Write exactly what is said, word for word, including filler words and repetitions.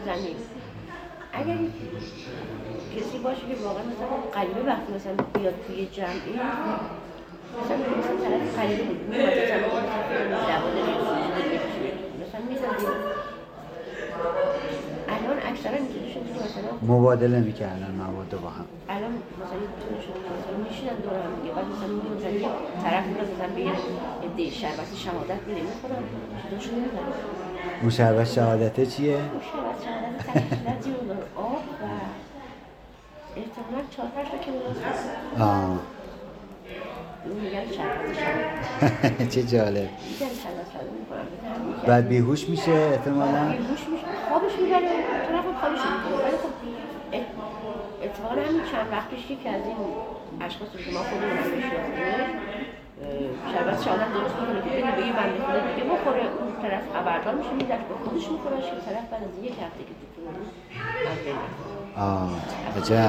میزنیم. اگر کسی باشه که واقعا مثلا غریبه وقتی مثلا بیاد توی جمعی مثلا مثلا طرف غریبه بود میاد مثلا مثلا میزدیم. الان اکثرا اینجوری شده که مثلا مبادله میکردن مواد با هم. الان مثلا اینجوری شده که مثلا میشینن دور هم دیگه بعد مثلا مثلا یه طرف میاد مثلا به یه عده شربت شهادت میده میخورن چطورشون نمیزنن. اون شربت شهادته چیه؟ اون شربت شهادت تشکیلاتی رو داره آب و احتمالا چهار پنج تا که درست آه میگن شربت شهادت. چه جالب. میگن شربت شهادت میخورن. بعد بیهوش میشه احتمالا؟ بیهوش میشه خوابش میبره طرف هم خوابش میبره ولی خب اتفاقا همین چند وقت پیش که از این اشخاصی که ما خودمون هم میشناسیم شربت شهادت درست میکنه که بگه به یه بنده خدا دیگه بخوره اون طرف خبردار میشه میدرش به خودش میخوره طرف بعد از یک هفته که دکتر بود از بین. آه عجب.